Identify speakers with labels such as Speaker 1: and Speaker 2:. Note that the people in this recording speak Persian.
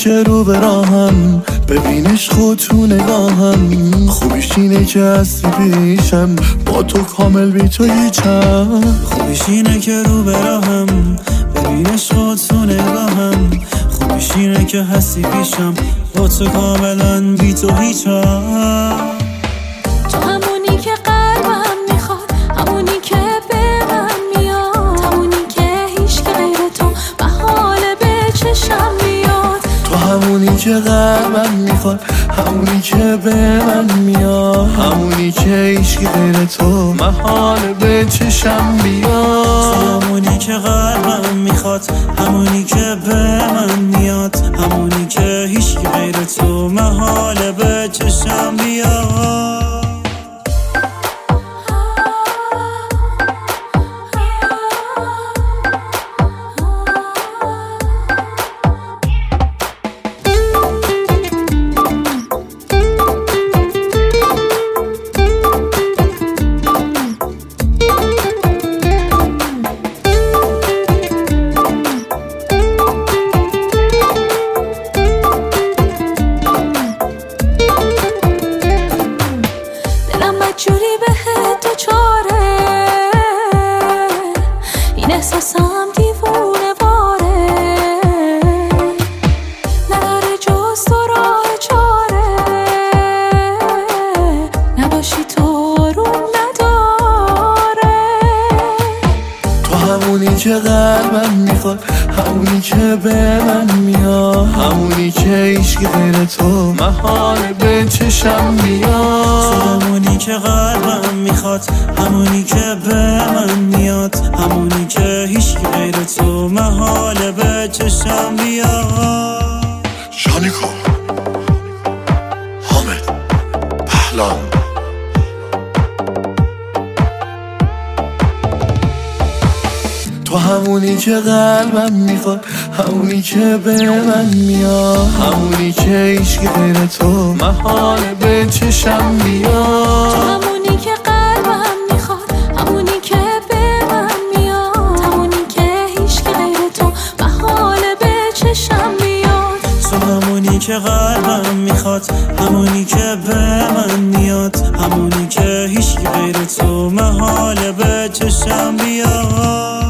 Speaker 1: که رو به راهم، ببینش خود تو نگاهم. خوبیش اینه که هستی پیشم، با تو کامل بی تو هیچم.
Speaker 2: خوبیش اینه که رو به راهم، ببینش خود تو نگاهم. خوبیش اینه که هستی پیشم، با تو کاملا بی تو هیچم.
Speaker 3: تو همونی که قلبم میخواد، همونی که به من میاد، همونی که هیچ که غیر تو محاله به چشم بیاد.
Speaker 1: تو همونی که قلبم میخواد، همونی که به من میاد، همونی که هیچ که غیر تو محاله به چشم بیاد.
Speaker 2: تو همونی که قلبم میخواد، همونی که به من میاد، همونی که هیچ که غیر تو محاله به چشم بیاد.
Speaker 3: جوری به تو چاره، این احساسم دیوونه باره. نداره جز تو راه چاره، نباشی تو روم نداره.
Speaker 1: تو همونی که قلبم میخواد، همونی که به من میاد، همونی که هیچ که غیر تو محاله به چشم بیاد.
Speaker 2: تو همونی که قلبم میخواد، همونی که به من میاد، همونی که هیچ که غیر تو محاله به چشم بیاد.
Speaker 1: شانیکو حامد پهلان. تو همونی که قلبم میخواد، همونی که به من میاد، همونی که هیچ که غیر تو محاله به چشم بیاد.
Speaker 3: تو همونی که قلبم میخواد، همونی که به من میاد، همونی که هیچ که غیر تو محاله به چشم بیاد.
Speaker 2: تو همونی که قلبم میخواد، همونی که به من میاد، همونی که هیچ که غیر تو محاله به چشم بیاد.